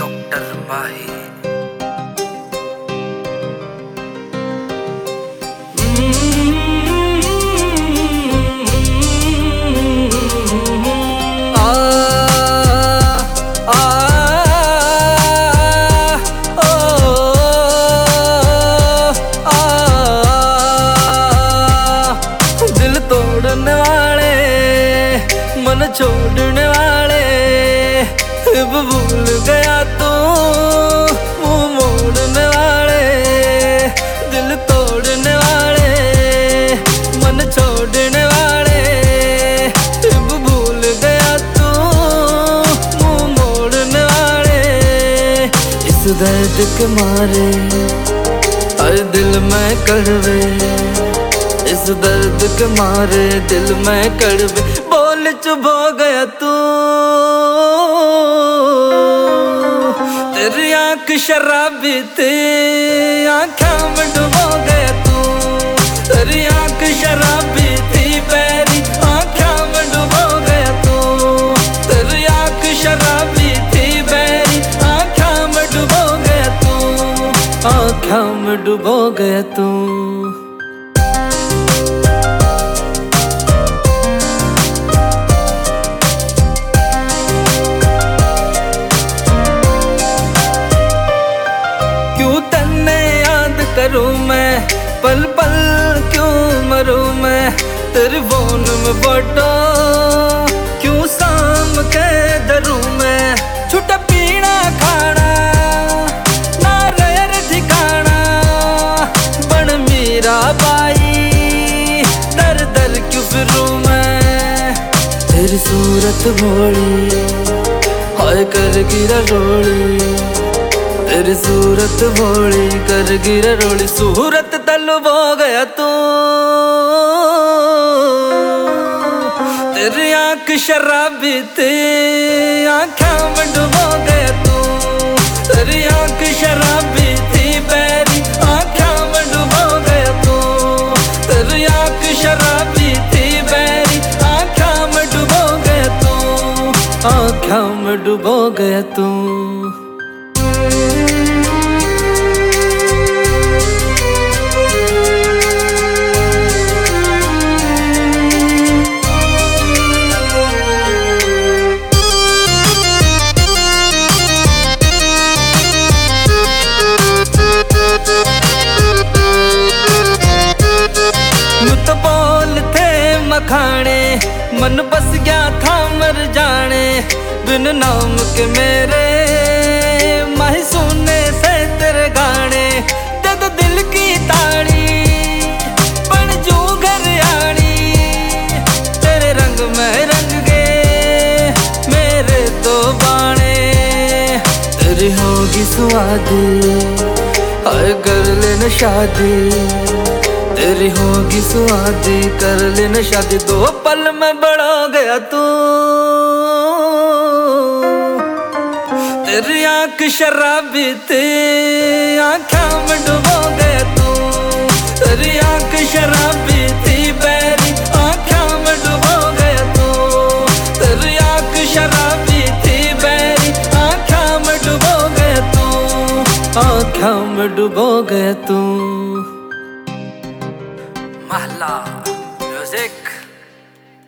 Doctor माही। दिल तोड़ने वाले, मन छोड़ने वाले, अब भूल गया तू मुंह मोड़ने वाले। दिल तोड़ने वाले, मन छोड़ने वाले, अब भूल गया तू मुंह मोड़ने वाले। इस दर्द के मारे हर दिल में कड़वे, इस दर्द के मारे दिल में कड़वे। बोल चुप हो गया तू, तेरी आँख शराबी थी, आँखों में डूबो गया तू। तेरी आँख शराबी थी, पैरी आँखों में डूबो गया तू। तेरी आँख शराबी थी, पैरी आँखों में डूबो गया तू। आँखों में डूबो गया तू। करूं मैं पल पल क्यों मरूं मैं, तेरे फोन में फोटो क्यों शाम के धरूं मैं। छुट्टा पीना खाना ना रेर ठिकाना, बन मीरा बाई दर दर क्यों फिरूं मैं। तेरी सूरत भोली हाय कर गिरा रोली, तेरी सूरत भोली कर गिरा रोली। सूरत तलब हो गया तू, तेरी आँख शराबी थी, आँखों में डूबो गया तू। तेरी आँख शराबी थी, पैरी आँखों में डूबो गया तू। तेरी आँख शराबी थी, पैरी आँखों में डूबो गया तू। आँखों में डूबो गया तू। तो बोल थे मखाने, मन बस गया था मर जाने। बिन नाम के मेरे माही सुनने से तेरे गाने। दे दो दिल की ताड़ी बन जू घर आड़ी, तेरे रंग में रंग गए मेरे तो बाणे। तेरी होगी सुआदी हाय कर लेना शादी, तेरी होगी सुआदी कर लेना शादी। दो पल में बड़ा गया तू, तेरी आँख शराबी थी, आँखों में डूबो गया तू। तेरी आँख शराबी थी, पैरी आँखों में डूबो गया तू। तेरी आँख शराबी थी, पैरी आँखों में डूबो गया तू। आँखों में डूबो गया तू। महला म्यूजिक।